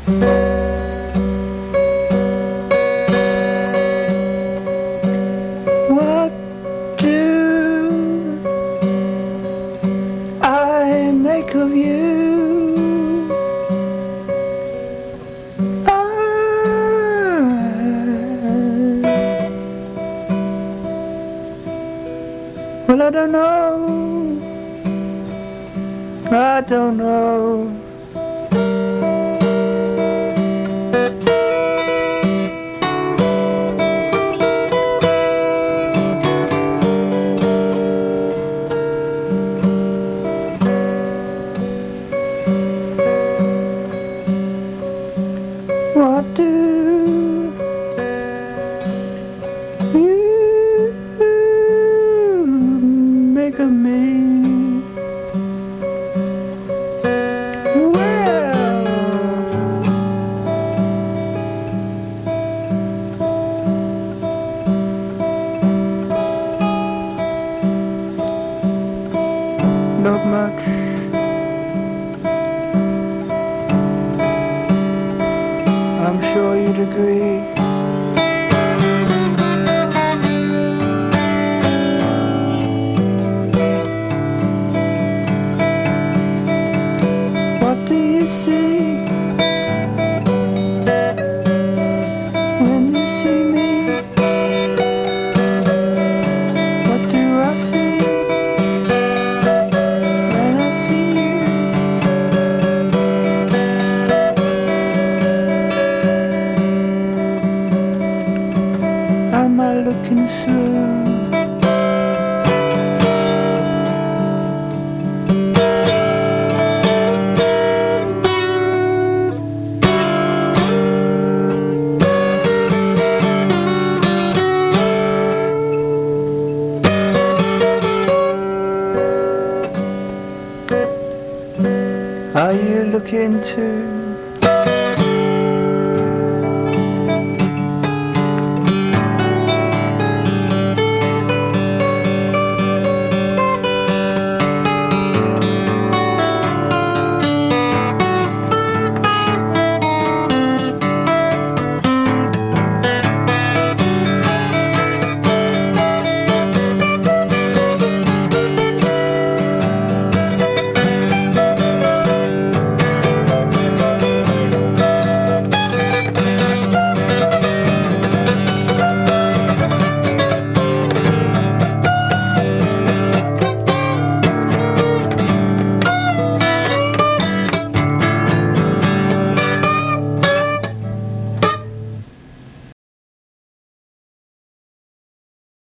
What do I make of you? Well, I don't know. I don't know. What do you make of me? Well, not much. I'm sure you'd agree. What do you see when you see me? What do I see when I see you? Am I looking through? Are you looking too?